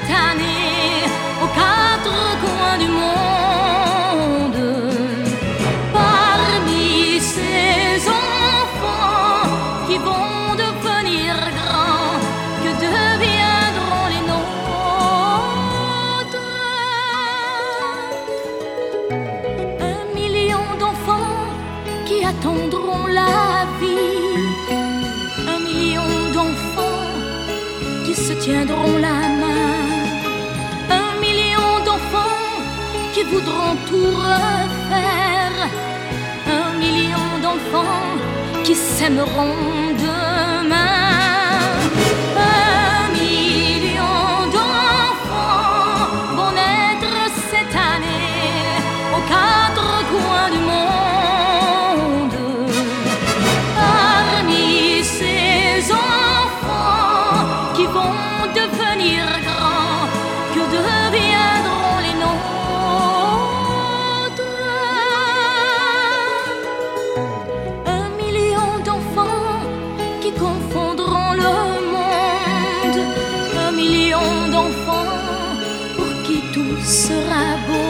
cette année aux quatre coins du monde. Parmi ces enfants qui vont devenir grands, que deviendront les nôtres? 1 million d'enfants qui attendront la vie, 1 million d'enfants qui se tiendront la main, 1 million d'enfants qui voudront tout refaire, 1 million d'enfants qui s'aimeront demain. 1 million d'enfants vont naître cette année aux quatre coins du monde. Parmi ces enfants qui vont devenir grands, que deviendront les nôtres? 1 million d'enfants qui confondront le monde, 1 million d'enfants pour qui tout sera beau.